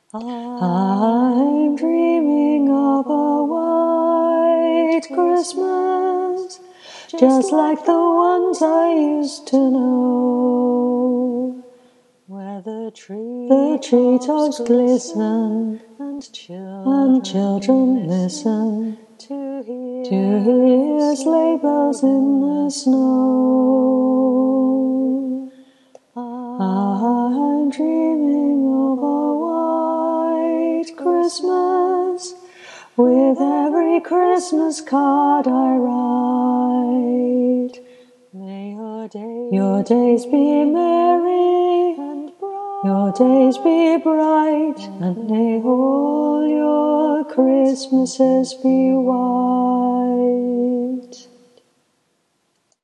I'm dreaming of a white Christmas, just like the ones I used to know, where the treetops glisten and children listen to hear sleigh bells in the snow. I'm dreaming of a white Christmas, with every Christmas card I write. May your days be merry, and your days be bright, and may all your Christmases be white.